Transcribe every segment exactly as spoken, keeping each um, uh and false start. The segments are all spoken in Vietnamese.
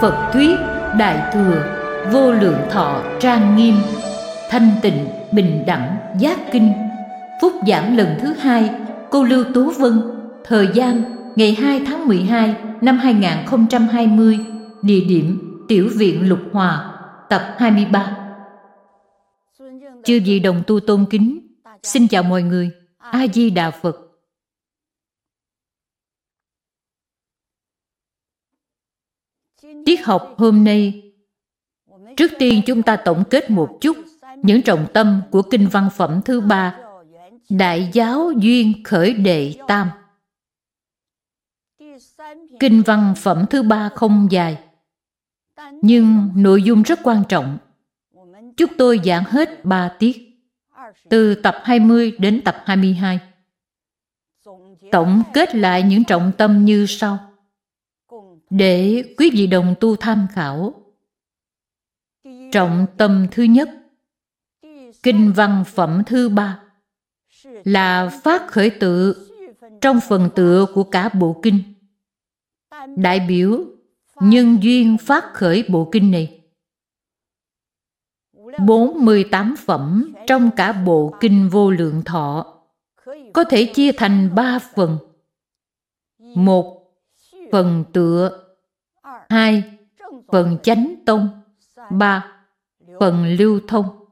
Phật thuyết Đại Thừa Vô Lượng Thọ trang nghiêm, thanh tịnh bình đẳng giác kinh. Phúc giảng lần thứ hai, cô Lưu Tú Vân. Thời gian ngày hai tháng mười hai năm hai nghìn không trăm hai mươi. Địa điểm Tiểu viện Lục Hòa. Tập hai mươi ba. Chư vị đồng tu tôn kính, xin chào mọi người. A Di Đà Phật. Tiết học hôm nay, trước tiên chúng ta tổng kết một chút những trọng tâm của kinh văn phẩm thứ ba, Đại Giáo Duyên Khởi Đệ Tam. Kinh văn phẩm thứ ba không dài, nhưng nội dung rất quan trọng. Chúng tôi giảng hết ba tiết, từ tập hai mươi đến tập hai mươi hai. Tổng kết lại những trọng tâm như sau, để quý vị đồng tu tham khảo. Trọng tâm thứ nhất, kinh văn phẩm thứ ba là phát khởi tự trong phần tựa của cả bộ kinh, đại biểu nhân duyên phát khởi bộ kinh này. bốn mươi tám phẩm trong cả bộ kinh Vô Lượng Thọ có thể chia thành ba phần. Một, phần tựa. Hai, phần chánh tông. Ba, phần lưu thông.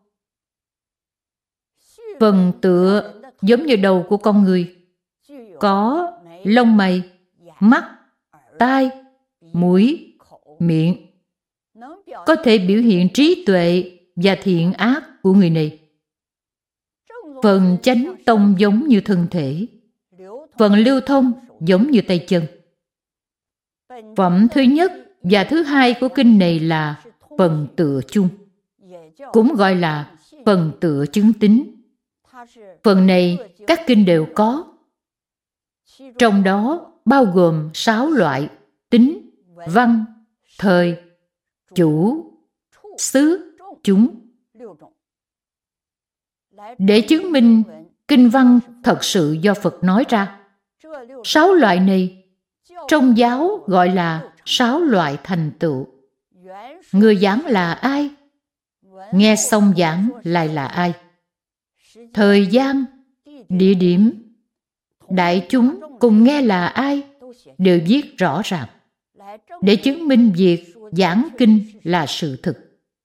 Phần tựa giống như đầu của con người, có lông mày, mắt, tai, mũi, miệng, có thể biểu hiện trí tuệ và thiện ác của người này. Phần chánh tông giống như thân thể, phần lưu thông giống như tay chân. Phẩm thứ nhất và thứ hai của kinh này là phần tựa chung, cũng gọi là phần tựa chứng tín. Phần này các kinh đều có, trong đó bao gồm sáu loại: tín, văn, thời, chủ, xứ, chúng. Để chứng minh kinh văn thật sự do Phật nói ra, sáu loại này trong giáo gọi là sáu loại thành tựu. Người giảng là ai? Nghe xong giảng lại là ai? Thời gian, địa điểm, đại chúng cùng nghe là ai đều viết rõ ràng, để chứng minh việc giảng kinh là sự thực.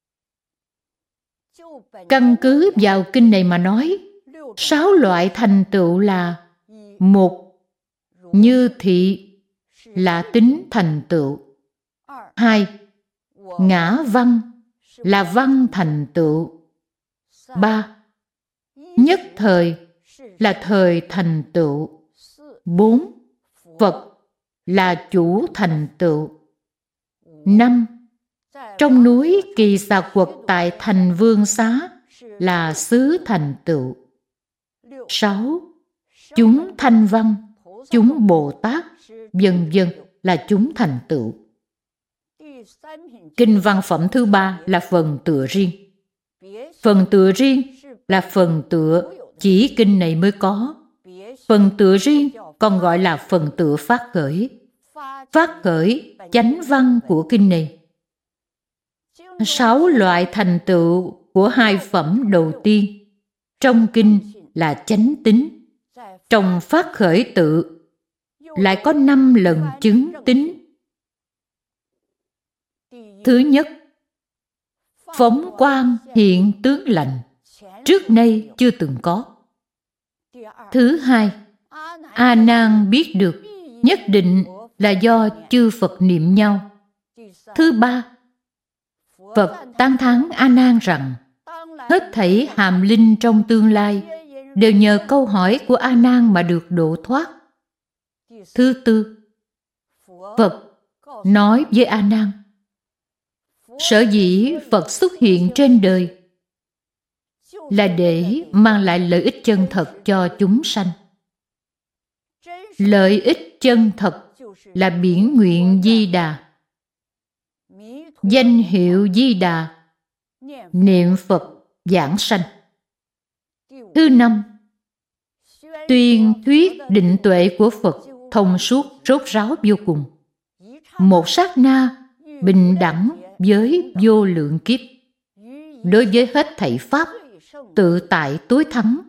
Căn cứ vào kinh này mà nói, sáu loại thành tựu là: một, như thị là tính thành tựu. Hai, ngã văn là văn thành tựu. Ba, nhất thời là thời thành tựu. Bốn, Phật là chủ thành tựu. Năm, trong núi Kỳ Xà Quật tại thành Vương Xá là xứ thành tựu. Sáu, chúng thanh văn, chúng Bồ Tát, vân vân là chúng thành tựu. Kinh văn phẩm thứ ba là phần tựa riêng. Phần tựa riêng là phần tựa chỉ kinh này mới có. Phần tựa riêng còn gọi là phần tựa phát khởi. Phát khởi chánh văn của kinh này. Sáu loại thành tựu của hai phẩm đầu tiên trong kinh là chánh tín. Trong phát khởi tự lại có năm lần chứng tín. Thứ nhất, phóng quang hiện tướng lành, trước nay chưa từng có. Thứ hai, A Nan biết được nhất định là do chư Phật niệm nhau. Thứ ba, Phật tán thán A Nan rằng hết thảy hàm linh trong tương lai đều nhờ câu hỏi của A Nan mà được độ thoát. Thứ tư, Phật nói với A Nan, sở dĩ Phật xuất hiện trên đời là để mang lại lợi ích chân thật cho chúng sanh. Lợi ích chân thật là biển nguyện Di Đà, danh hiệu Di Đà, niệm Phật giảng sanh. Thứ năm, tuyên thuyết định tuệ của Phật thông suốt rốt ráo vô cùng. Một sát na bình đẳng với vô lượng kiếp. Đối với hết thảy pháp, tự tại tối thắng.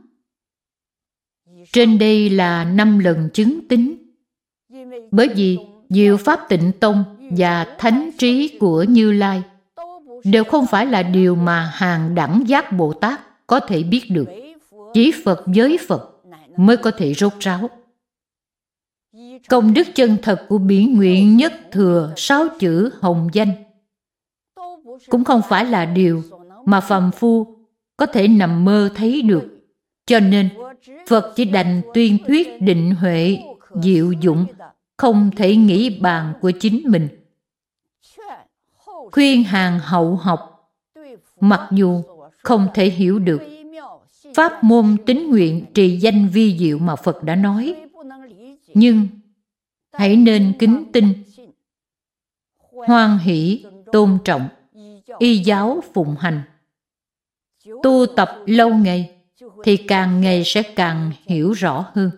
Trên đây là năm lần chứng tín. Bởi vì Diệu Pháp Tịnh Tông và thánh trí của Như Lai đều không phải là điều mà hàng đẳng giác Bồ Tát có thể biết được. Chỉ Phật với Phật mới có thể rốt ráo. Công đức chân thật của Bỉ Nguyện Nhất Thừa sáu chữ hồng danh cũng không phải là điều mà phàm phu có thể nằm mơ thấy được. Cho nên Phật chỉ đành tuyên thuyết định huệ, diệu dụng, không thể nghĩ bàn của chính mình. Khuyên hàng hậu học, mặc dù không thể hiểu được pháp môn tín nguyện trì danh vi diệu mà Phật đã nói, nhưng hãy nên kính tin, hoan hỷ, tôn trọng, y giáo phụng hành. Tu tập lâu ngày thì càng ngày sẽ càng hiểu rõ hơn.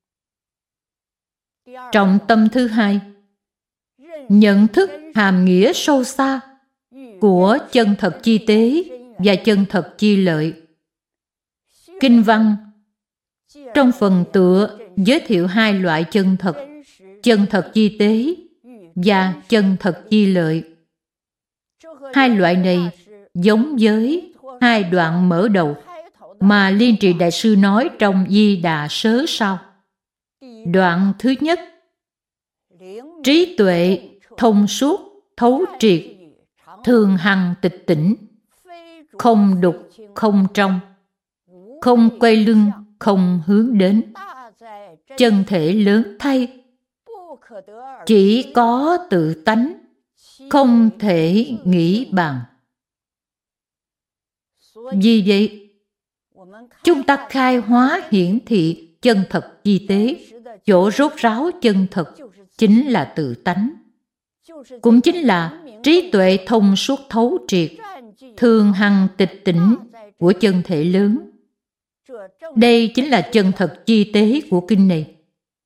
Trọng tâm thứ hai, nhận thức hàm nghĩa sâu xa của chân thật chi tế và chân thật chi lợi. Kinh văn trong phần tựa giới thiệu hai loại chân thật, chân thật chi tế và chân thật chi lợi. Hai loại này giống với hai đoạn mở đầu mà Liên Trì Đại Sư nói trong Di Đà Sớ sau. Đoạn thứ nhất, trí tuệ thông suốt thấu triệt, thường hằng tịch tỉnh, không đục không trong, không quay lưng không hướng đến, chân thể lớn thay, chỉ có tự tánh, không thể nghĩ bàn. Vì vậy, chúng ta khai hóa hiển thị chân thật chi tế, chỗ rốt ráo chân thật chính là tự tánh, cũng chính là trí tuệ thông suốt thấu triệt, thường hằng tịch tỉnh của chân thể lớn. Đây chính là chân thật chi tế của kinh này.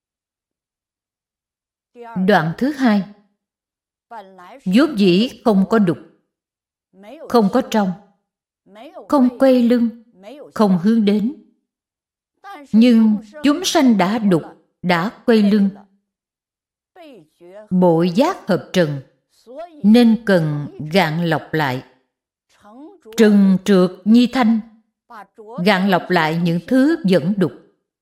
Đoạn thứ hai, vốn dĩ không có đục, không có trong, không quay lưng, không hướng đến. Nhưng chúng sanh đã đục, đã quay lưng, bội giác hợp trần, nên cần gạn lọc lại. Trừng trượt nhi thanh, gạn lọc lại những thứ dẫn đục.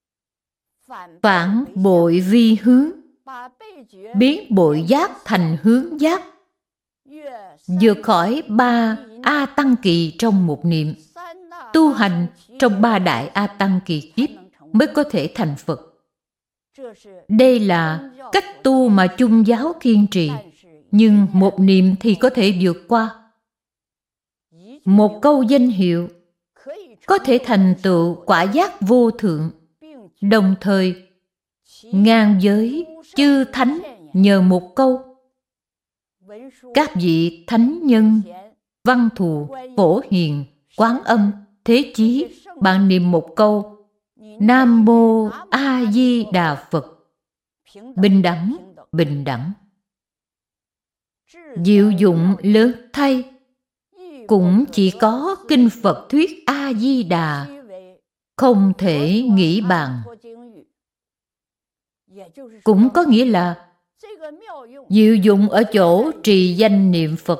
Phản bội vi hướng, biến bội giác thành hướng giác. Vượt khỏi ba A Tăng Kỳ trong một niệm, tu hành trong ba đại A Tăng Kỳ kiếp mới có thể thành Phật. Đây là cách tu mà chung giáo kiên trì, nhưng một niệm thì có thể vượt qua. Một câu danh hiệu có thể thành tựu quả giác vô thượng, đồng thời ngang giới chư thánh nhờ một câu. Các vị thánh nhân, văn thù, phổ hiền, quán âm, thế chí, bạn niệm một câu Nam Mô A Di Đà Phật, bình đẳng, bình đẳng. Diệu dụng lớn thay, cũng chỉ có kinh Phật thuyết A Di Đà, không thể nghĩ bàn. Cũng có nghĩa là diệu dụng ở chỗ trì danh niệm Phật.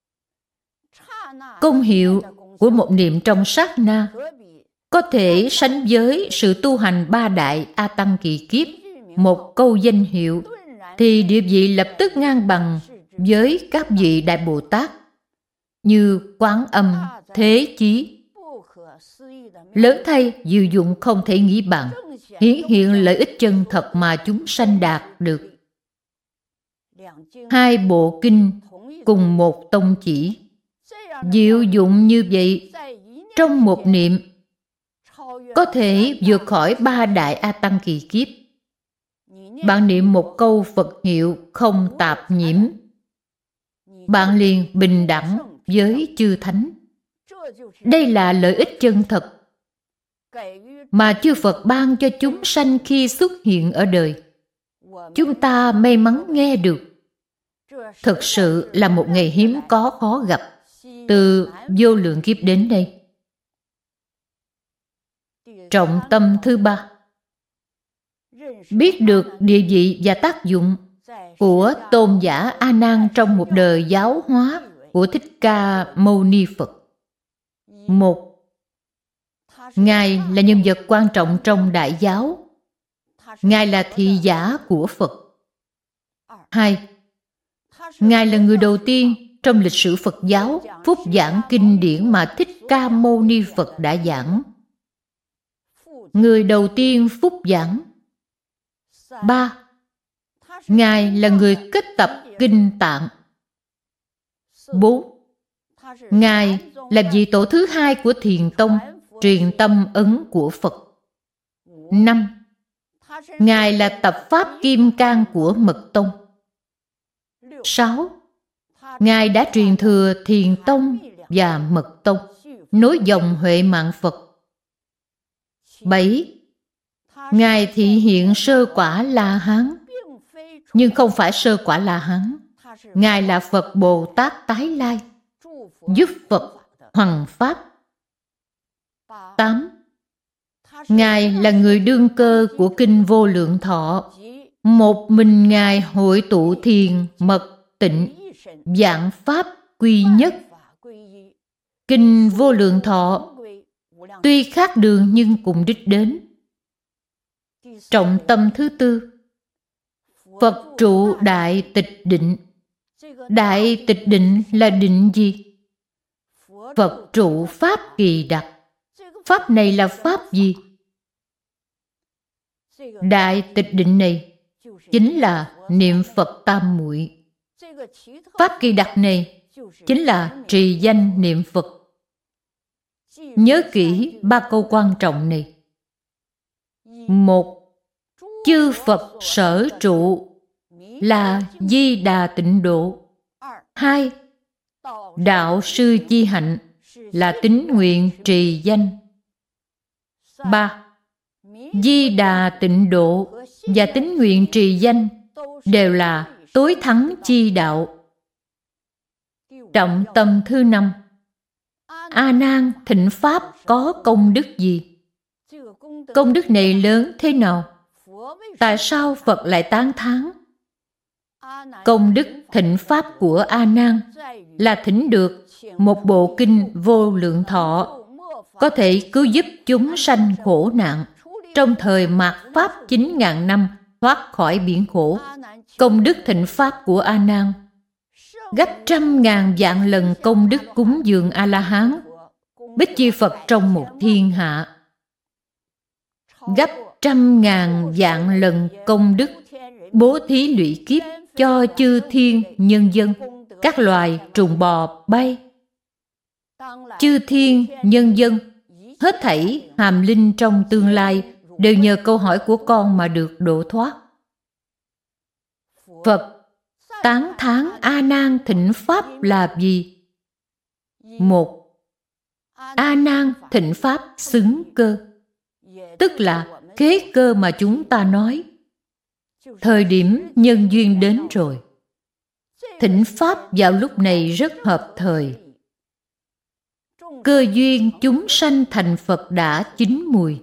Công hiệu của một niệm trong sát na có thể sánh với sự tu hành ba đại A Tăng Kỳ kiếp. Một câu danh hiệu thì địa vị lập tức ngang bằng với các vị Đại Bồ Tát như Quán Âm, Thế Chí. Lớn thay, diệu dụng không thể nghĩ bàn, hiển hiện lợi ích chân thật mà chúng sanh đạt được. Hai bộ kinh cùng một tông chỉ, diệu dụng như vậy trong một niệm có thể vượt khỏi ba đại A Tăng Kỳ kiếp. Bạn niệm một câu Phật hiệu không tạp nhiễm, bạn liền bình đẳng với chư thánh. Đây là lợi ích chân thật mà chư Phật ban cho chúng sanh khi xuất hiện ở đời. Chúng ta may mắn nghe được. thực sự là một ngày hiếm có khó gặp từ vô lượng kiếp đến đây. Trọng tâm thứ ba, biết được địa vị và tác dụng của tôn giả A Nan trong một đời giáo hóa của Thích Ca Mâu Ni Phật. Một, Ngài là nhân vật quan trọng trong Đại giáo. Ngài là thị giả của Phật. Hai, Ngài là người đầu tiên trong lịch sử Phật giáo phúc giảng kinh điển mà Thích Ca Mâu Ni Phật đã giảng. Người đầu tiên phúc giảng. Ba, Ngài là người kết tập kinh Tạng. Bốn, Ngài là vị tổ thứ hai của Thiền Tông, truyền tâm ấn của Phật. Năm, Ngài là tập pháp Kim Cang của Mật Tông. Sáu, Ngài đã truyền thừa Thiền Tông và Mật Tông, nối dòng Huệ Mạng Phật. Bảy, Ngài thị hiện sơ quả La Hán, nhưng không phải sơ quả La Hán. Ngài là Phật Bồ Tát Tái Lai, giúp Phật hoằng pháp. Tám, Ngài là người đương cơ của Kinh Vô Lượng Thọ. Một mình Ngài hội tụ thiền, mật, tịnh, vạn pháp quy nhất. Kinh Vô Lượng Thọ tuy khác đường nhưng cùng đích đến. Trọng tâm thứ tư, Phật trụ đại tịch định. Đại tịch định là định gì? Phật trụ pháp kỳ đặc. Pháp này là pháp gì? Đại tịch định này chính là niệm Phật tam muội. Pháp kỳ đặc này chính là trì danh niệm Phật. Nhớ kỹ ba câu quan trọng này. Một, chư Phật sở trụ là Di Đà Tịnh Độ. Hai, đạo sư chi hạnh là tín nguyện trì danh. Ba, Di Đà Tịnh Độ và tín nguyện trì danh đều là tối thắng chi đạo. Trọng tâm thứ năm, A Nan thịnh pháp có công đức gì? Công đức này lớn thế nào? Tại sao Phật lại tán thán? Công đức thịnh pháp của A Nan là thỉnh được một bộ kinh Vô Lượng Thọ, có thể cứu giúp chúng sanh khổ nạn trong thời mạt pháp chín ngàn năm thoát khỏi biển khổ. Công đức thịnh pháp của A Nan gấp trăm ngàn vạn lần công đức cúng dường A La Hán, Bích Chi Phật trong một thiên hạ. Gấp trăm ngàn vạn lần công đức bố thí lụy kiếp cho chư thiên nhân dân, các loài trùng bò bay. Chư thiên nhân dân, hết thảy hàm linh trong tương lai đều nhờ câu hỏi của con mà được độ thoát. Phật tán thán A Nan thịnh pháp là gì? Một, A Nan thịnh pháp xứng cơ, tức là kế cơ mà chúng ta nói. Thời điểm nhân duyên đến rồi. Thịnh pháp vào lúc này rất hợp thời. Cơ duyên chúng sanh thành Phật đã chín mùi.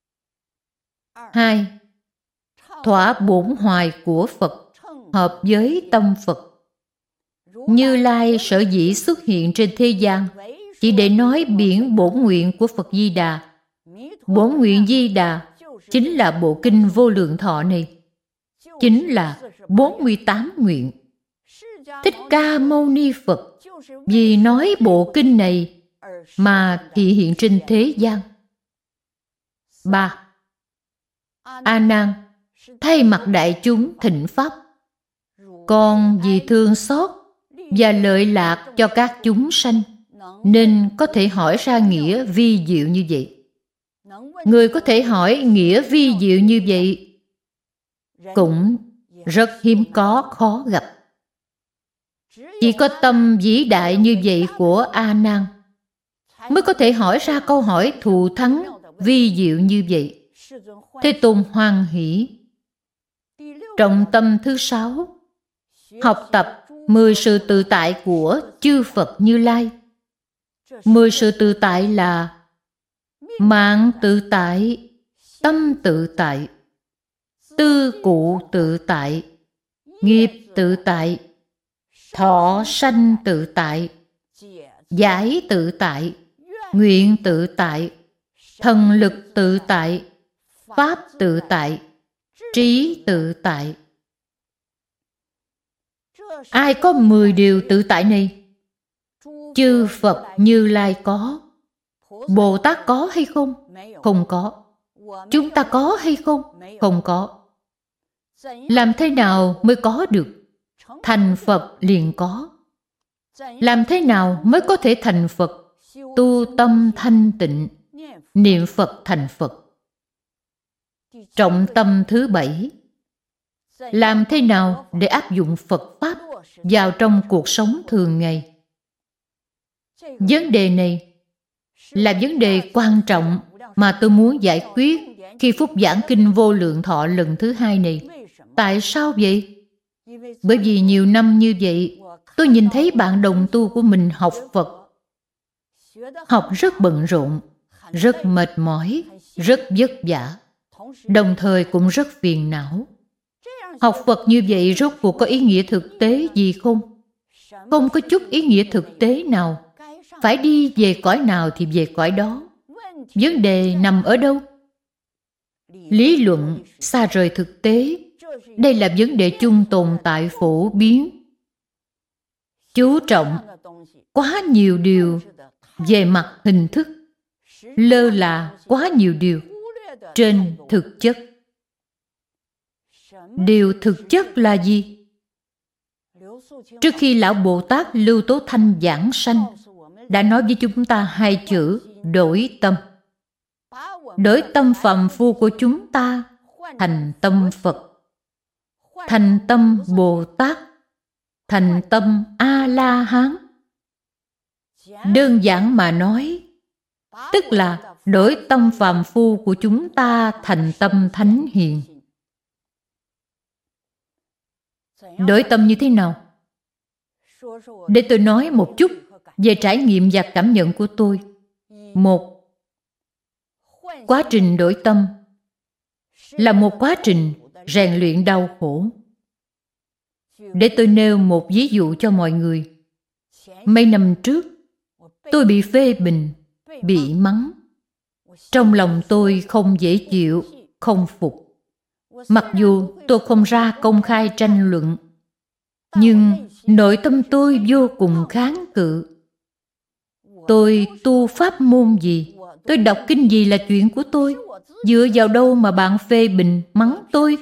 Hai, thỏa bổn hoài của Phật hợp với tâm Phật. Như Lai sở dĩ xuất hiện trên thế gian chỉ để nói biển bổn nguyện của Phật Di Đà. Bổn nguyện Di Đà chính là bộ kinh Vô Lượng Thọ này, chính là bốn mươi tám nguyện. Thích Ca Mâu Ni Phật vì nói bộ kinh này mà thị hiện trên thế gian. Ba, A Nan thay mặt đại chúng thịnh pháp, còn vì thương xót và lợi lạc cho các chúng sanh nên có thể hỏi ra nghĩa vi diệu như vậy. Người có thể hỏi nghĩa vi diệu như vậy cũng rất hiếm có, khó gặp. Chỉ có tâm vĩ đại như vậy của A Nan mới có thể hỏi ra câu hỏi thù thắng vi diệu như vậy. Thế Tôn hoan hỷ. Trọng tâm thứ sáu, học tập Mười sự tự tại của chư Phật Như Lai. Mười sự tự tại là mạng tự tại, tâm tự tại, tư cụ tự tại, nghiệp tự tại, thọ sanh tự tại, giải tự tại, nguyện tự tại, thần lực tự tại, pháp tự tại, trí tự tại. Ai có mười điều tự tại này? Chư Phật Như Lai có. Bồ Tát có hay không? Không có. Chúng ta có hay không? Không có. Làm thế nào mới có được? Thành Phật liền có. Làm thế nào mới có thể thành Phật? Tu tâm thanh tịnh, niệm Phật thành Phật. Trọng tâm thứ bảy. Làm thế nào để áp dụng Phật Pháp vào trong cuộc sống thường ngày? Vấn đề này là vấn đề quan trọng mà tôi muốn giải quyết khi phúc giảng kinh Vô Lượng Thọ lần thứ hai này. Tại sao vậy? Bởi vì nhiều năm như vậy, tôi nhìn thấy bạn đồng tu của mình học Phật. Học rất bận rộn, rất mệt mỏi, rất vất vả, đồng thời cũng rất phiền não. Học Phật như vậy rốt cuộc có ý nghĩa thực tế gì không? Không có chút ý nghĩa thực tế nào. Phải đi về cõi nào thì về cõi đó. Vấn đề nằm ở đâu? Lý luận xa rời thực tế. Đây là vấn đề chung tồn tại phổ biến. Chú trọng quá nhiều điều về mặt hình thức, lơ là quá nhiều điều trên thực chất. Điều thực chất là gì? Trước khi Lão Bồ Tát Lưu Tố Thanh giảng sanh, đã nói với chúng ta hai chữ đổi tâm. Đổi tâm phàm phu của chúng ta thành tâm Phật, thành tâm Bồ Tát, thành tâm A-la-hán. Đơn giản mà nói, tức là đổi tâm phàm phu của chúng ta thành tâm thánh hiền. Đổi tâm như thế nào? Để tôi nói một chút về trải nghiệm và cảm nhận của tôi. Một, quá trình đổi tâm là một quá trình rèn luyện đau khổ. Để tôi nêu một ví dụ cho mọi người. Mấy năm trước, tôi bị phê bình, bị mắng. Trong lòng tôi không dễ chịu, không phục. Mặc dù tôi không ra công khai tranh luận, nhưng nội tâm tôi vô cùng kháng cự. Tôi tu pháp môn gì, tôi đọc kinh gì là chuyện của tôi. Dựa vào đâu mà bạn phê bình, mắng tôi?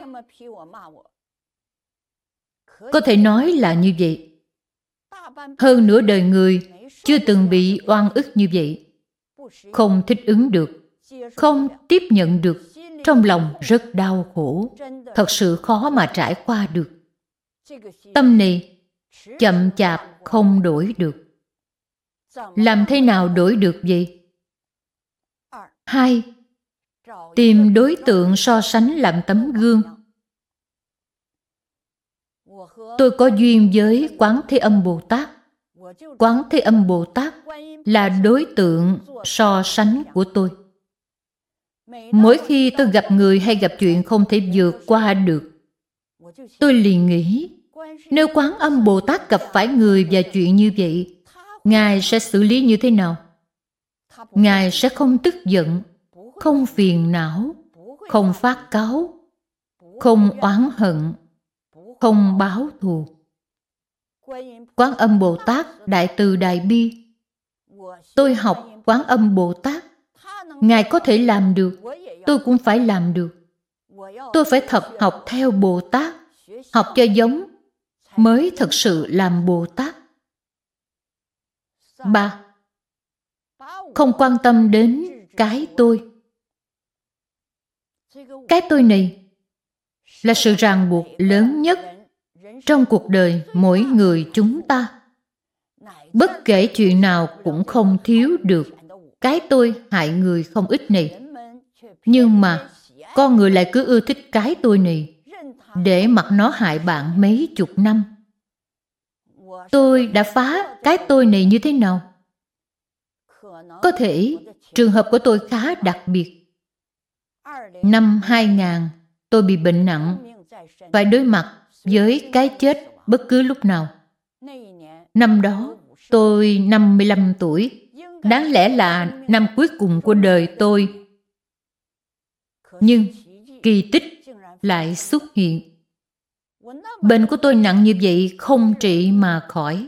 Có thể nói là như vậy. Hơn nửa đời người chưa từng bị oan ức như vậy. Không thích ứng được, không tiếp nhận được, trong lòng rất đau khổ. Thật sự khó mà trải qua được. Tâm này chậm chạp không đổi được. Làm thế nào đổi được vậy? Hai, tìm đối tượng so sánh làm tấm gương. Tôi có duyên với Quán Thế Âm Bồ Tát. Quán Thế Âm Bồ Tát là đối tượng so sánh của tôi. Mỗi khi tôi gặp người hay gặp chuyện không thể vượt qua được, tôi liền nghĩ, nếu Quán Âm Bồ Tát gặp phải người và chuyện như vậy, Ngài sẽ xử lý như thế nào? Ngài sẽ không tức giận, không phiền não, không phát cáu, không oán hận, không báo thù. Quán Âm Bồ Tát đại từ đại bi. Tôi học Quán Âm Bồ Tát. Ngài có thể làm được, tôi cũng phải làm được. Tôi phải thật học theo Bồ Tát, học cho giống, mới thật sự làm Bồ Tát. Ba, không quan tâm đến cái tôi. Cái tôi này là sự ràng buộc lớn nhất trong cuộc đời mỗi người chúng ta. Bất kể chuyện nào cũng không thiếu được cái tôi hại người không ít này. Nhưng mà con người lại cứ ưa thích cái tôi này, để mặc nó hại bạn mấy chục năm. tôi đã phá cái tôi này như thế nào? Có thể trường hợp của tôi khá đặc biệt. Năm hai nghìn, tôi bị bệnh nặng, phải đối mặt với cái chết bất cứ lúc nào. Năm đó, tôi năm mươi lăm tuổi, đáng lẽ là năm cuối cùng của đời tôi. Nhưng kỳ tích lại xuất hiện. Bệnh của tôi nặng như vậy không trị mà khỏi.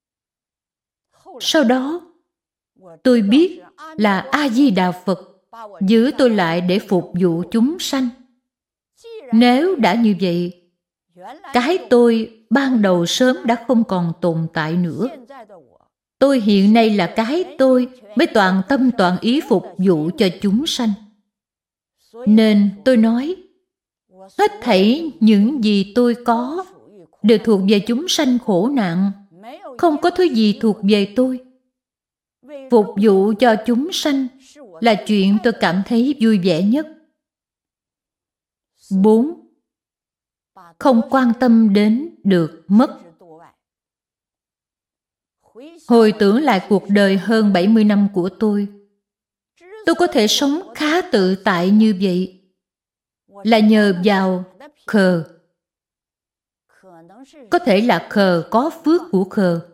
Sau đó, tôi biết là A-di-đà Phật giữ tôi lại để phục vụ chúng sanh. Nếu đã như vậy, cái tôi ban đầu sớm đã không còn tồn tại nữa. Tôi hiện nay là cái tôi mới toàn tâm toàn ý phục vụ cho chúng sanh. Nên tôi nói, hết thảy những gì tôi có đều thuộc về chúng sanh khổ nạn, không có thứ gì thuộc về tôi. Phục vụ cho chúng sanh là chuyện tôi cảm thấy vui vẻ nhất. Bốn. Không quan tâm đến được mất. Hồi tưởng lại cuộc đời hơn bảy mươi năm của tôi, tôi có thể sống khá tự tại như vậy là nhờ vào khờ. Có thể là khờ có phước của khờ.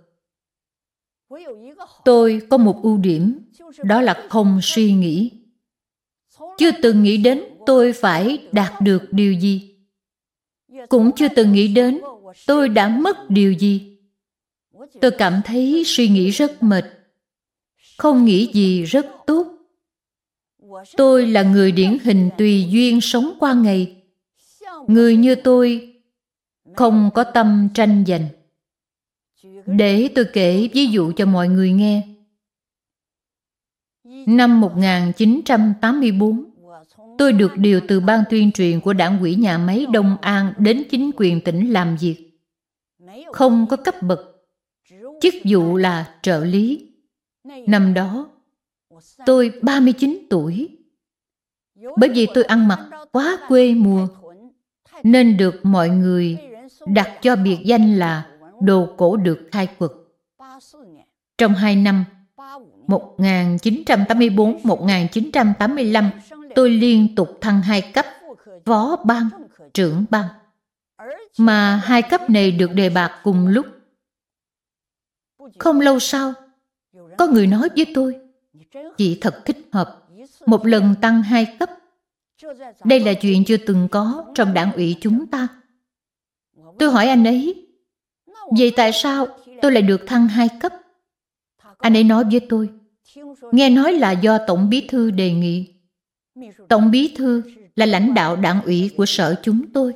Tôi có một ưu điểm, đó là không suy nghĩ. Chưa từng nghĩ đến tôi phải đạt được điều gì. Cũng chưa từng nghĩ đến tôi đã mất điều gì. Tôi cảm thấy suy nghĩ rất mệt. Không nghĩ gì rất tốt. Tôi là người điển hình tùy duyên sống qua ngày. Người như tôi không có tâm tranh giành. Để tôi kể ví dụ cho mọi người nghe. Năm một nghìn chín trăm tám mươi tư, tôi được điều từ ban tuyên truyền của đảng ủy nhà máy Đông An đến chính quyền tỉnh làm việc. Không có cấp bậc, chức vụ là trợ lý. Năm đó, tôi ba mươi chín tuổi. Bởi vì tôi ăn mặc quá quê mùa, nên được mọi người đặt cho biệt danh là đồ cổ được khai quật. Trong hai năm, một nghìn chín trăm tám mươi tư đến một nghìn chín trăm tám mươi lăm, tôi liên tục thăng hai cấp, phó ban, trưởng ban. Mà hai cấp này được đề bạt cùng lúc. Không lâu sau, có người nói với tôi, chị thật thích hợp, một lần tăng hai cấp. Đây là chuyện chưa từng có trong đảng ủy chúng ta. Tôi hỏi anh ấy, vậy tại sao tôi lại được thăng hai cấp? Anh ấy nói với tôi, nghe nói là do Tổng Bí thư đề nghị. Tổng Bí thư là lãnh đạo đảng ủy của sở chúng tôi.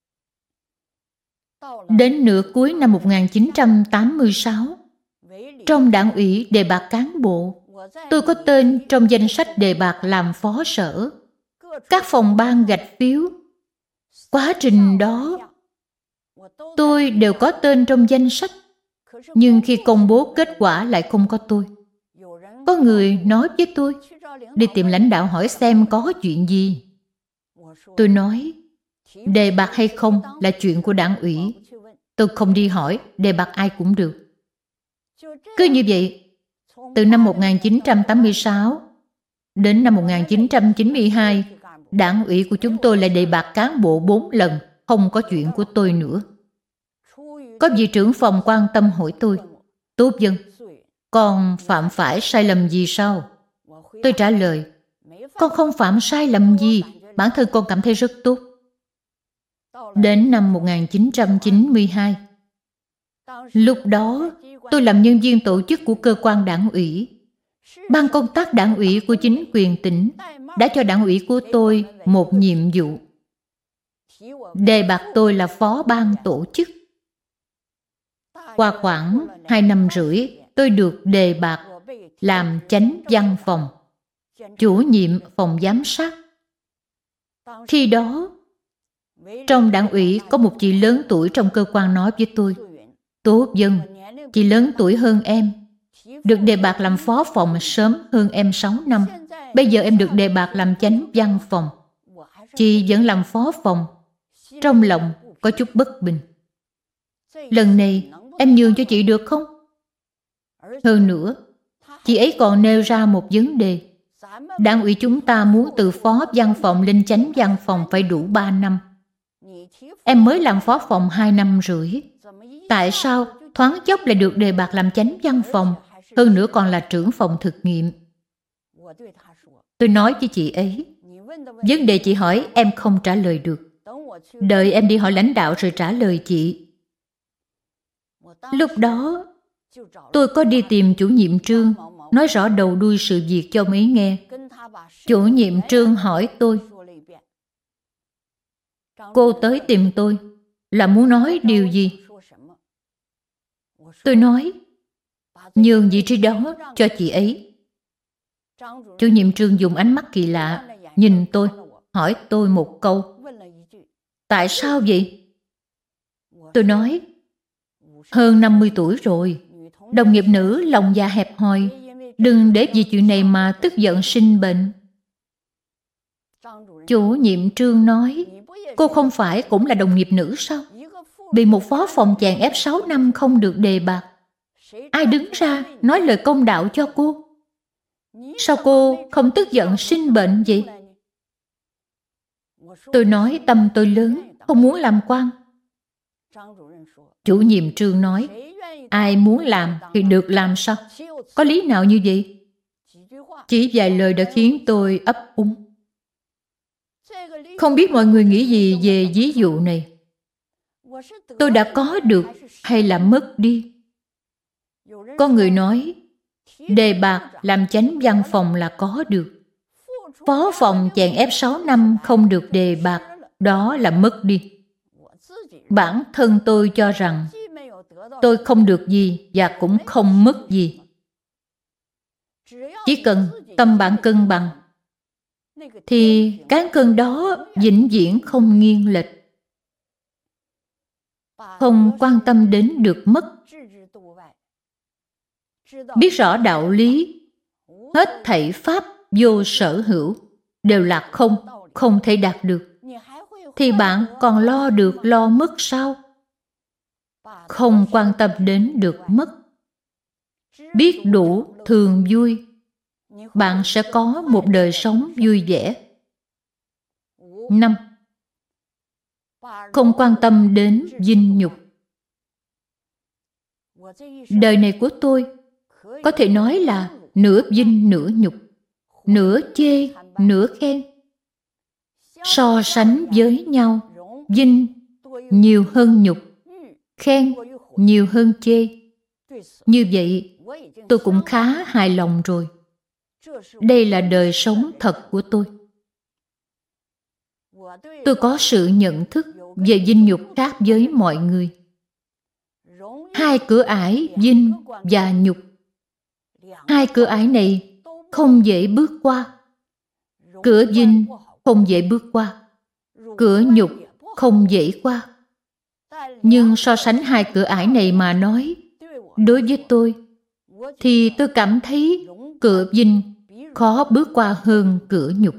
Đến nửa cuối năm một nghìn chín trăm tám mươi sáu, trong đảng ủy đề bạt cán bộ, tôi có tên trong danh sách đề bạt làm phó sở. Các phòng ban gạch phiếu. Quá trình đó, tôi đều có tên trong danh sách. Nhưng khi công bố kết quả lại không có tôi. Có người nói với tôi, đi tìm lãnh đạo hỏi xem có chuyện gì. Tôi nói, đề bạt hay không là chuyện của đảng ủy. Tôi không đi hỏi, đề bạt ai cũng được. Cứ như vậy, từ năm một nghìn chín trăm tám mươi sáu đến năm một nghìn chín trăm chín mươi hai, đảng ủy của chúng tôi lại đề bạt cán bộ bốn lần, không có chuyện của tôi nữa. Có vị trưởng phòng quan tâm hỏi tôi, Tốt Dân, con phạm phải sai lầm gì sao? Tôi trả lời, con không phạm sai lầm gì, bản thân con cảm thấy rất tốt. Đến năm một nghìn chín trăm chín mươi hai, lúc đó tôi làm nhân viên tổ chức của cơ quan đảng ủy. Ban công tác đảng ủy của chính quyền tỉnh đã cho đảng ủy của tôi một nhiệm vụ. Đề bạt tôi là phó ban tổ chức. Qua khoảng hai năm rưỡi, tôi được đề bạt làm chánh văn phòng, chủ nhiệm phòng giám sát. Khi đó, trong đảng ủy có một chị lớn tuổi trong cơ quan nói với tôi, Tốt Dân, chị lớn tuổi hơn em, được đề bạt làm phó phòng sớm hơn em sáu năm. Bây giờ em được đề bạt làm chánh văn phòng. Chị vẫn làm phó phòng. Trong lòng có chút bất bình. Lần này em nhường cho chị được không? Hơn nữa, chị ấy còn nêu ra một vấn đề. Đảng ủy chúng ta muốn từ phó văn phòng lên chánh văn phòng phải đủ ba năm. Em mới làm phó phòng hai năm rưỡi. Tại sao thoáng chốc lại được đề bạt làm chánh văn phòng, hơn nữa còn là trưởng phòng thực nghiệm? Tôi nói với chị ấy, vấn đề chị hỏi em không trả lời được. Đợi em đi hỏi lãnh đạo rồi trả lời chị. Lúc đó, tôi có đi tìm chủ nhiệm Trương, nói rõ đầu đuôi sự việc cho mấy nghe. Chủ nhiệm Trương hỏi tôi, cô tới tìm tôi là muốn nói điều gì? Tôi nói, nhường vị trí đó cho chị ấy. Chủ nhiệm Trương dùng ánh mắt kỳ lạ nhìn tôi, hỏi tôi một câu, tại sao vậy? Tôi nói, hơn năm mươi tuổi rồi, đồng nghiệp nữ lòng dạ hẹp hòi, đừng để vì chuyện này mà tức giận sinh bệnh. Chủ nhiệm Trương nói, cô không phải cũng là đồng nghiệp nữ sao? Bị một phó phòng chàng ép sáu năm không được đề bạt. Ai đứng ra nói lời công đạo cho cô? Sao cô không tức giận sinh bệnh vậy? Tôi nói tâm tôi lớn, không muốn làm quan. Chủ nhiệm Trương nói, ai muốn làm thì được làm sao? Có lý nào như vậy? Chỉ vài lời đã khiến tôi ấp úng. Không biết mọi người nghĩ gì về ví dụ này? Tôi đã có được hay là mất đi? Có người nói, đề bạt làm chánh văn phòng là có được. Phó phòng chèn ép sáu năm không được đề bạt, đó là mất đi. Bản thân tôi cho rằng, tôi không được gì và cũng không mất gì. Chỉ cần tâm bạn cân bằng, thì cán cân đó vĩnh viễn không nghiêng lệch. Không quan tâm đến được mất. Biết rõ đạo lý, hết thảy pháp vô sở hữu, đều là không, không thể đạt được. Thì bạn còn lo được lo mất sao? Không quan tâm đến được mất. Biết đủ thường vui, bạn sẽ có một đời sống vui vẻ. Năm. Không quan tâm đến dinh nhục. Đời này của tôi có thể nói là nửa vinh nửa nhục, nửa chê nửa khen. So sánh với nhau, vinh nhiều hơn nhục, khen nhiều hơn chê. Như vậy, tôi cũng khá hài lòng rồi. Đây là đời sống thật của tôi. Tôi có sự nhận thức về vinh nhục khác với mọi người. Hai cửa ải vinh và nhục. Hai cửa ải này không dễ bước qua. Cửa vinh không dễ bước qua. Cửa nhục không dễ qua. Nhưng so sánh hai cửa ải này mà nói, đối với tôi, thì tôi cảm thấy cửa vinh khó bước qua hơn cửa nhục.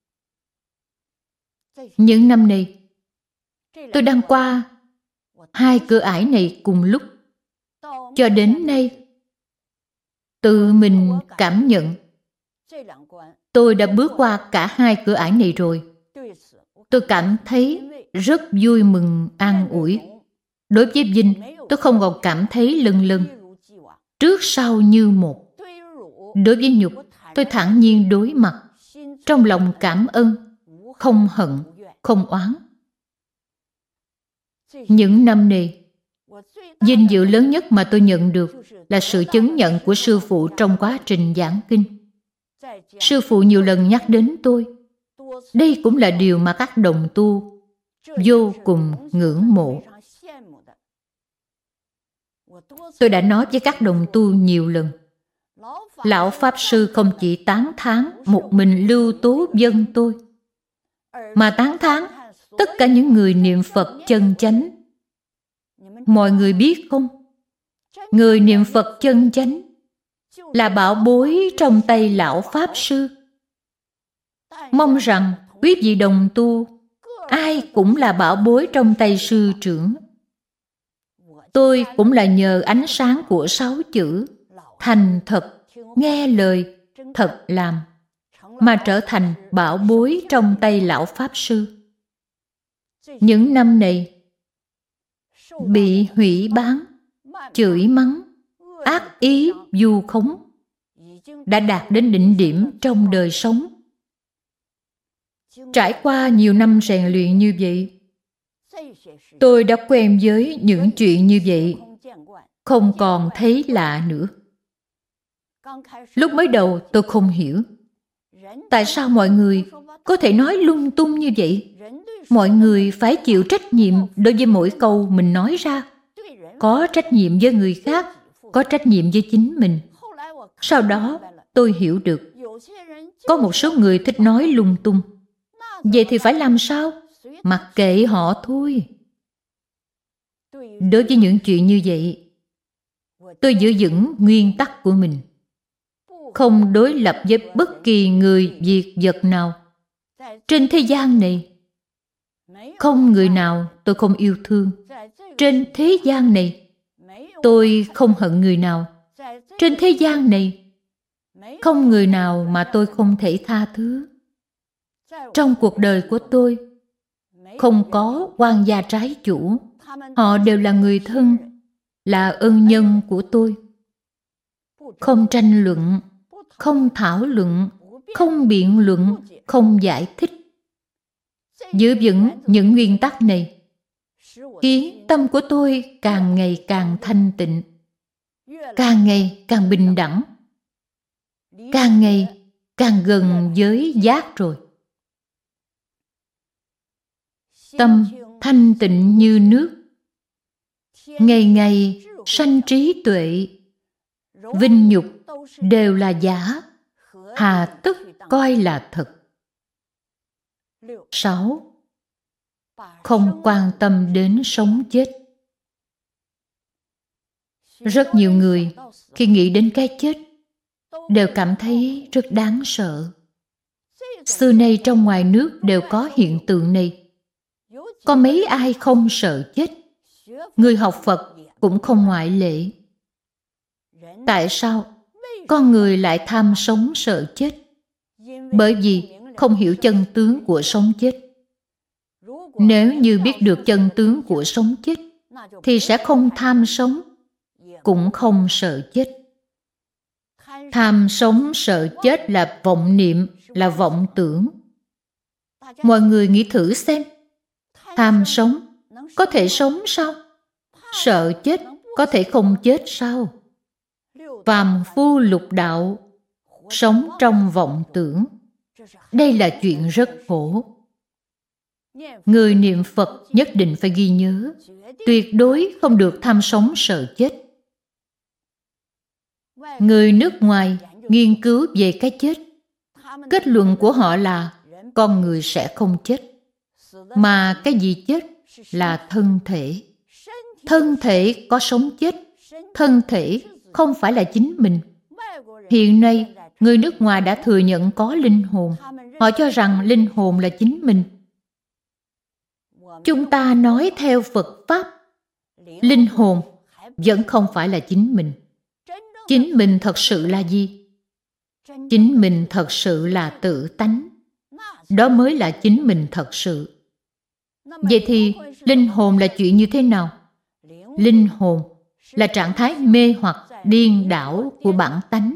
Những năm này, tôi đang qua hai cửa ải này cùng lúc. Cho đến nay, tự mình cảm nhận, tôi đã bước qua cả hai cửa ải này rồi. Tôi cảm thấy rất vui mừng, an ủi. Đối với vinh, tôi không còn cảm thấy lâng lâng, trước sau như một. Đối với nhục, tôi thản nhiên đối mặt, trong lòng cảm ơn, không hận, không oán. Những năm này, vinh dự lớn nhất mà tôi nhận được là sự chứng nhận của sư phụ trong quá trình giảng kinh. Sư phụ nhiều lần nhắc đến tôi. Đây cũng là điều mà các đồng tu vô cùng ngưỡng mộ. Tôi đã nói với các đồng tu nhiều lần, Lão Pháp Sư không chỉ tán thán một mình Lưu Tố Vân tôi, mà tán thán tất cả những người niệm Phật chân chánh. Mọi người biết không? Người niệm Phật chân chánh là bảo bối trong tay Lão Pháp Sư. Mong rằng quý vị đồng tu, ai cũng là bảo bối trong tay sư trưởng. Tôi cũng là nhờ ánh sáng của sáu chữ thành thật, nghe lời, thật làm mà trở thành bảo bối trong tay lão Pháp Sư. Những năm này bị hủy bán, chửi mắng, ác ý vu khống đã đạt đến đỉnh điểm trong đời sống. Trải qua nhiều năm rèn luyện như vậy, tôi đã quen với những chuyện như vậy, không còn thấy lạ nữa. Lúc mới đầu tôi không hiểu tại sao mọi người có thể nói lung tung như vậy. Mọi người phải chịu trách nhiệm đối với mỗi câu mình nói ra, có trách nhiệm với người khác, có trách nhiệm với chính mình. Sau đó tôi hiểu được, có một số người thích nói lung tung. Vậy thì phải làm sao? Mặc kệ họ thôi. Đối với những chuyện như vậy, tôi giữ vững nguyên tắc của mình, không đối lập với bất kỳ người, việc, vật nào. Trên thế gian này, không người nào tôi không yêu thương. Trên thế gian này, tôi không hận người nào. Trên thế gian này, không người nào mà tôi không thể tha thứ. Trong cuộc đời của tôi, không có quan gia trái chủ. Họ đều là người thân, là ân nhân của tôi. Không tranh luận, không thảo luận, không biện luận, không giải thích. Giữ vững những nguyên tắc này khiến tâm của tôi càng ngày càng thanh tịnh, càng ngày càng bình đẳng, càng ngày càng gần với giác rồi. Tâm thanh tịnh như nước, ngày ngày sanh trí tuệ, vinh nhục đều là giả, hà tất coi là thật. Sáu. Không quan tâm đến sống chết. Rất nhiều người khi nghĩ đến cái chết đều cảm thấy rất đáng sợ. Xưa nay trong ngoài nước đều có hiện tượng này. Có mấy ai không sợ chết? Người học Phật cũng không ngoại lệ. Tại sao con người lại tham sống sợ chết? Bởi vì không hiểu chân tướng của sống chết. Nếu như biết được chân tướng của sống chết, thì sẽ không tham sống, cũng không sợ chết. Tham sống sợ chết là vọng niệm, là vọng tưởng. Mọi người nghĩ thử xem, tham sống có thể sống sao? Sợ chết có thể không chết sao? Phàm phu lục đạo, sống trong vọng tưởng. Đây là chuyện rất khổ. Người niệm Phật nhất định phải ghi nhớ, tuyệt đối không được tham sống sợ chết. Người nước ngoài nghiên cứu về cái chết, kết luận của họ là con người sẽ không chết, mà cái gì chết là thân thể. Thân thể có sống chết, thân thể không phải là chính mình. Hiện nay, người nước ngoài đã thừa nhận có linh hồn. Họ cho rằng linh hồn là chính mình. Chúng ta nói theo Phật Pháp, linh hồn vẫn không phải là chính mình. Chính mình thật sự là gì? Chính mình thật sự là tự tánh. Đó mới là chính mình thật sự. Vậy thì linh hồn là chuyện như thế nào? Linh hồn là trạng thái mê hoặc điên đảo của bản tánh.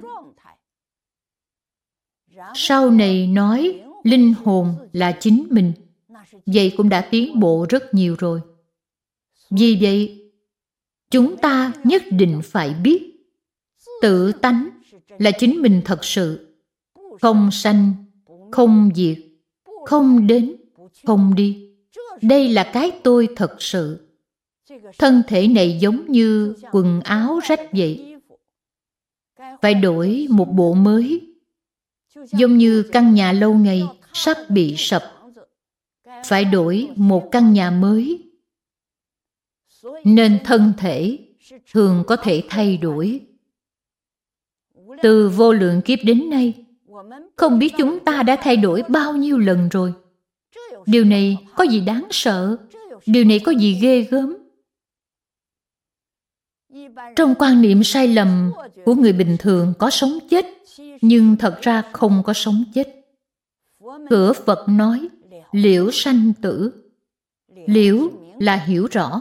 Sau này nói linh hồn là chính mình, vậy cũng đã tiến bộ rất nhiều rồi. Vì vậy, chúng ta nhất định phải biết tự tánh là chính mình thật sự, không sanh, không diệt, không đến, không đi. Đây là cái tôi thật sự. Thân thể này giống như quần áo rách vậy, phải đổi một bộ mới. Giống như căn nhà lâu ngày sắp bị sập, phải đổi một căn nhà mới. Nên thân thể thường có thể thay đổi. Từ vô lượng kiếp đến nay, không biết chúng ta đã thay đổi bao nhiêu lần rồi. Điều này có gì đáng sợ? Điều này có gì ghê gớm? Trong quan niệm sai lầm của người bình thường có sống chết, nhưng thật ra không có sống chết. Cửa Phật nói liễu sanh tử. Liễu là hiểu rõ.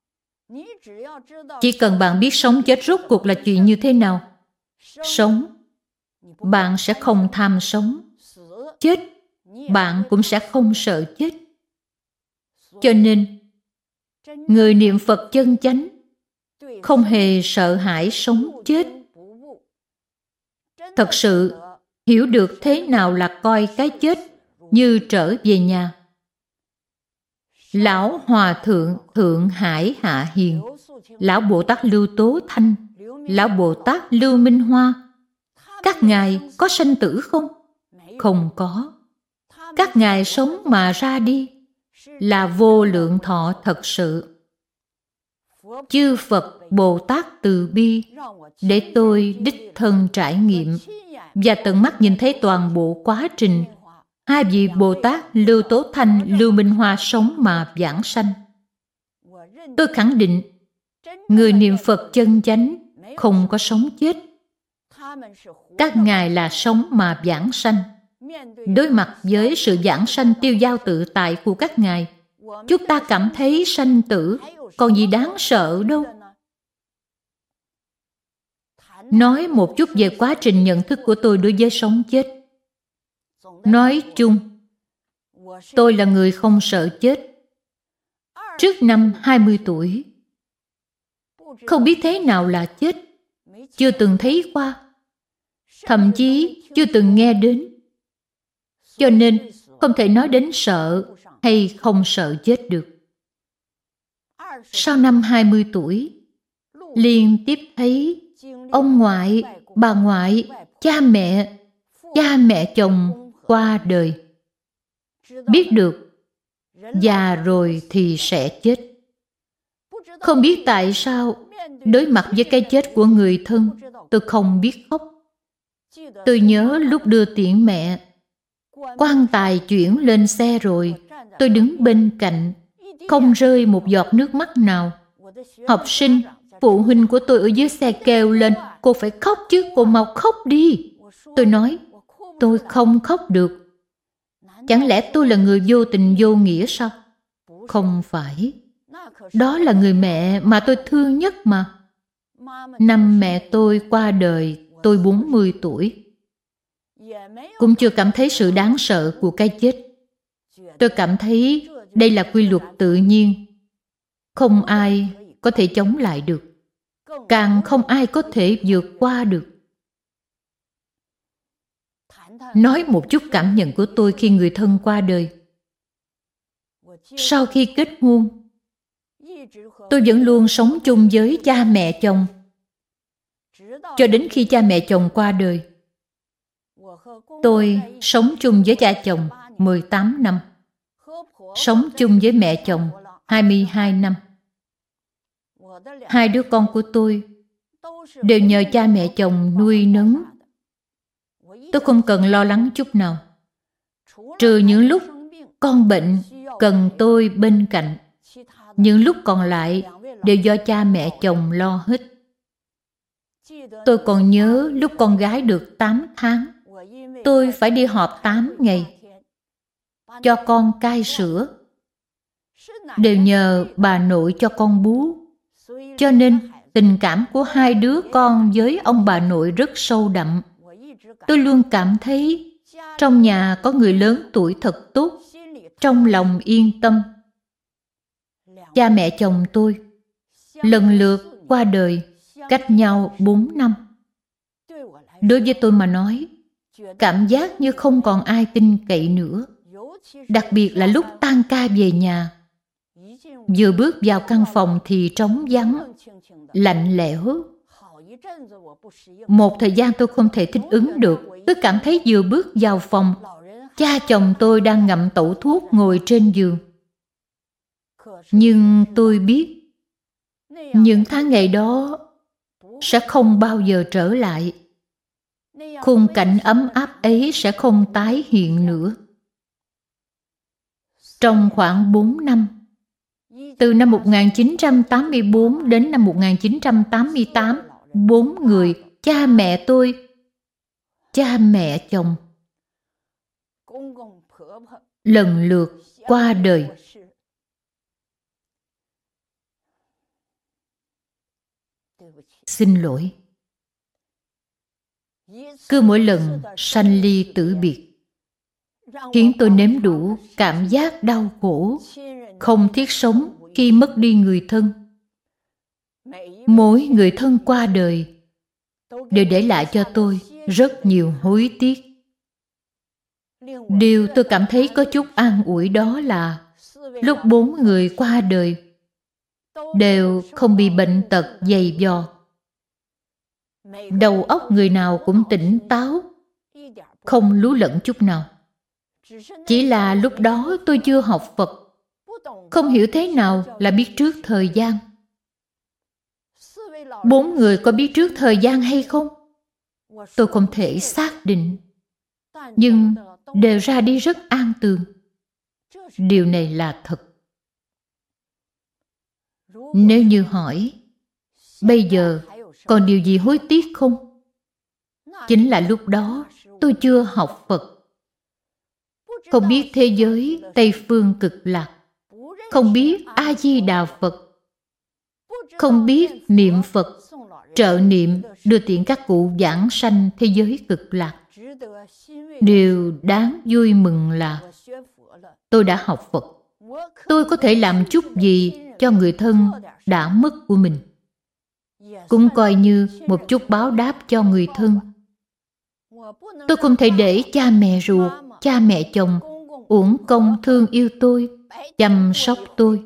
Chỉ cần bạn biết sống chết rốt cuộc là chuyện như thế nào. Sống, bạn sẽ không tham sống. Chết, bạn cũng sẽ không sợ chết. Cho nên, người niệm Phật chân chánh không hề sợ hãi sống chết. Thật sự hiểu được thế nào là coi cái chết như trở về nhà. Lão Hòa Thượng Thượng Hải Hạ Hiền, Lão Bồ Tát Lưu Tố Thanh, Lão Bồ Tát Lưu Minh Hoa, các ngài có sanh tử không? Không có. Các ngài sống mà ra đi là vô lượng thọ thật sự. Chư Phật Bồ Tát từ bi để tôi đích thân trải nghiệm và tận mắt nhìn thấy toàn bộ quá trình hai vị Bồ Tát Lưu Tố Thanh, Lưu Minh Hoa sống mà vãng sanh. Tôi khẳng định người niệm Phật chân chánh không có sống chết. Các ngài là sống mà vãng sanh. Đối mặt với sự vãng sanh tiêu dao tự tại của các ngài, chúng ta cảm thấy sanh tử còn gì đáng sợ đâu. Nói một chút về quá trình nhận thức của tôi đối với sống chết. Nói chung, tôi là người không sợ chết. Trước năm hai mươi tuổi, không biết thế nào là chết, chưa từng thấy qua, thậm chí chưa từng nghe đến. Cho nên không thể nói đến sợ hay không sợ chết được. Sau năm hai mươi tuổi, liên tiếp thấy ông ngoại, bà ngoại, cha mẹ, cha mẹ chồng qua đời. Biết được già rồi thì sẽ chết. Không biết tại sao đối mặt với cái chết của người thân, tôi không biết khóc. Tôi nhớ lúc đưa tiễn mẹ, quan tài chuyển lên xe rồi, tôi đứng bên cạnh, không rơi một giọt nước mắt nào. Học sinh, phụ huynh của tôi ở dưới xe kêu lên, cô phải khóc chứ, cô mau khóc đi. Tôi nói, tôi không khóc được. Chẳng lẽ tôi là người vô tình vô nghĩa sao? Không phải. Đó là người mẹ mà tôi thương nhất mà. Năm mẹ tôi qua đời, tôi bốn mươi tuổi. Cũng chưa cảm thấy sự đáng sợ của cái chết. Tôi cảm thấy đây là quy luật tự nhiên. Không ai có thể chống lại được. Càng không ai có thể vượt qua được. Nói một chút cảm nhận của tôi khi người thân qua đời. Sau khi kết hôn, tôi vẫn luôn sống chung với cha mẹ chồng. Cho đến khi cha mẹ chồng qua đời, tôi sống chung với cha chồng mười tám năm. Sống chung với mẹ chồng hai mươi hai năm. Hai đứa con của tôi đều nhờ cha mẹ chồng nuôi nấng. Tôi không cần lo lắng chút nào. Trừ những lúc con bệnh cần tôi bên cạnh, những lúc còn lại đều do cha mẹ chồng lo hết. Tôi còn nhớ lúc con gái được tám tháng, tôi phải đi họp tám ngày, cho con cai sữa. Đều nhờ bà nội cho con bú. Cho nên tình cảm của hai đứa con với ông bà nội rất sâu đậm. Tôi luôn cảm thấy trong nhà có người lớn tuổi thật tốt, trong lòng yên tâm. Cha mẹ chồng tôi lần lượt qua đời cách nhau bốn năm. Đối với tôi mà nói, cảm giác như không còn ai tin cậy nữa. Đặc biệt là lúc tan ca về nhà, vừa bước vào căn phòng thì trống vắng, lạnh lẽo. Một thời gian tôi không thể thích ứng được. Tôi cảm thấy vừa bước vào phòng, cha chồng tôi đang ngậm tẩu thuốc ngồi trên giường. Nhưng tôi biết những tháng ngày đó sẽ không bao giờ trở lại. Khung cảnh ấm áp ấy sẽ không tái hiện nữa. Trong khoảng bốn năm, Từ năm một nghìn chín trăm tám mươi tư đến năm một nghìn chín trăm tám mươi tám, bốn người, cha mẹ tôi, cha mẹ chồng, lần lượt qua đời. Xin lỗi. Cứ mỗi lần sanh ly tử biệt, khiến tôi nếm đủ cảm giác đau khổ, không thiết sống khi mất đi người thân. Mỗi người thân qua đời đều để lại cho tôi rất nhiều hối tiếc. Điều tôi cảm thấy có chút an ủi đó là lúc bốn người qua đời đều không bị bệnh tật dày vò. Đầu óc người nào cũng tỉnh táo, không lú lẫn chút nào. Chỉ là lúc đó tôi chưa học Phật, không hiểu thế nào là biết trước thời gian. Bốn người có biết trước thời gian hay không? Tôi không thể xác định. Nhưng đều ra đi rất an tường. Điều này là thật. Nếu như hỏi, bây giờ còn điều gì hối tiếc không? Chính là lúc đó tôi chưa học Phật. Không biết thế giới Tây Phương Cực Lạc, không biết A-di-đà Phật, không biết niệm Phật, trợ niệm đưa tiện các cụ vãng sanh thế giới Cực Lạc. Điều đáng vui mừng là tôi đã học Phật. Tôi có thể làm chút gì cho người thân đã mất của mình, cũng coi như một chút báo đáp cho người thân. Tôi không thể để cha mẹ ruột, cha mẹ chồng uổng công thương yêu tôi, chăm sóc tôi.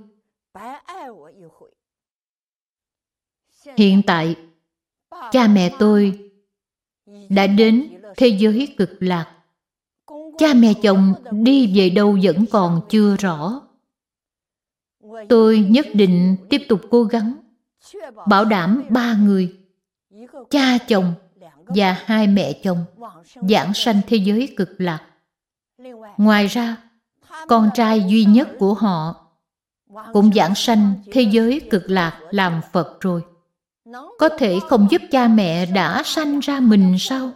Hiện tại, cha mẹ tôi đã đến thế giới Cực Lạc. Cha mẹ chồng đi về đâu vẫn còn chưa rõ. Tôi nhất định tiếp tục cố gắng, bảo đảm ba người, cha chồng và hai mẹ chồng, vãng sanh thế giới Cực Lạc. Ngoài ra, con trai duy nhất của họ cũng vãng sanh thế giới Cực Lạc làm Phật rồi. Có thể không giúp cha mẹ đã sanh ra mình sao?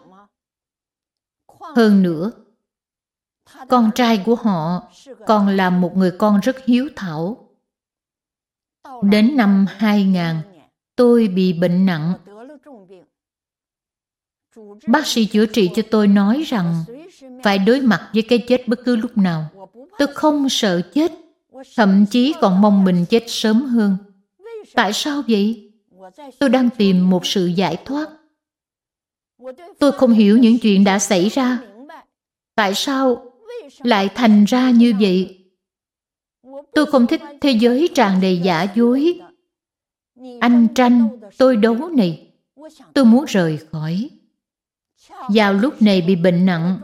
Hơn nữa, con trai của họ còn là một người con rất hiếu thảo. Đến năm hai nghìn, tôi bị bệnh nặng. Bác sĩ chữa trị cho tôi nói rằng phải đối mặt với cái chết bất cứ lúc nào. Tôi không sợ chết, thậm chí còn mong mình chết sớm hơn. Tại sao vậy? Tôi đang tìm một sự giải thoát. Tôi không hiểu những chuyện đã xảy ra. Tại sao lại thành ra như vậy? Tôi không thích thế giới tràn đầy giả dối, anh tranh, tôi đấu này. Tôi muốn rời khỏi. Vào lúc này bị bệnh nặng,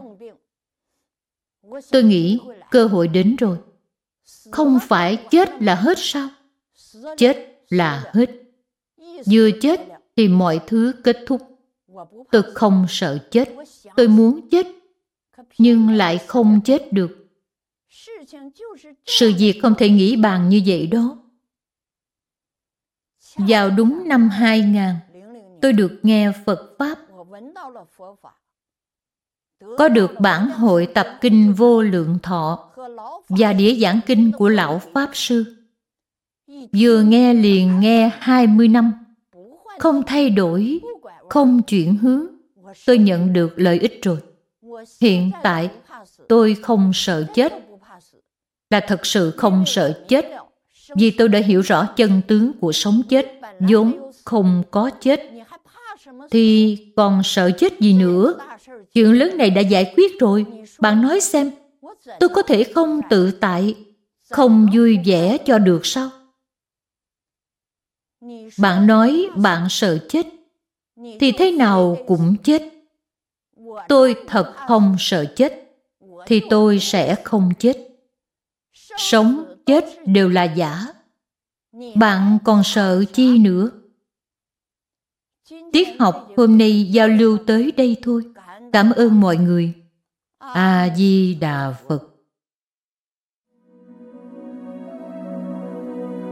tôi nghĩ cơ hội đến rồi. Không phải chết là hết sao? Chết là hết. Vừa chết thì mọi thứ kết thúc. Tôi không sợ chết. Tôi muốn chết, nhưng lại không chết được. Sự việc không thể nghĩ bàn như vậy đó. Vào đúng năm hai nghìn, tôi được nghe Phật Pháp. Có được bản hội tập kinh Vô Lượng Thọ và đĩa giảng kinh của Lão Pháp Sư. Vừa nghe liền nghe hai mươi năm, không thay đổi, không chuyển hướng. Tôi nhận được lợi ích rồi. Hiện tại, tôi không sợ chết. Là thật sự không sợ chết, vì tôi đã hiểu rõ chân tướng của sống chết, vốn không có chết. Thì còn sợ chết gì nữa? Chuyện lớn này đã giải quyết rồi. Bạn nói xem, tôi có thể không tự tại, không vui vẻ cho được sao? Bạn nói bạn sợ chết, thì thế nào cũng chết. Tôi thật không sợ chết, thì tôi sẽ không chết. Sống, chết đều là giả. Bạn còn sợ chi nữa? Tiết học hôm nay giao lưu tới đây thôi. Cảm ơn mọi người. A Di Đà Phật.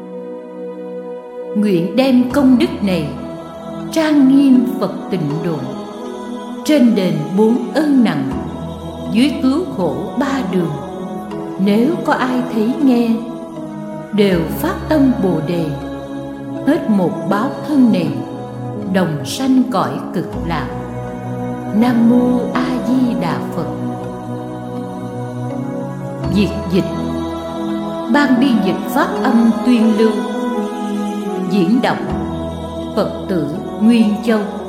nguyện đem công đức này trang nghiêm Phật Tịnh Độ, trên đền bốn ơn nặng, dưới cứu khổ ba đường. Nếu có ai thấy nghe, đều phát tâm Bồ Đề, hết một báo thân này, đồng sanh cõi Cực Lạc. Nam Mô A Di Đà Phật. Việt dịch. Ban biên dịch phát âm Tuyên Lưu. Diễn đọc Phật tử Nguyên Châu.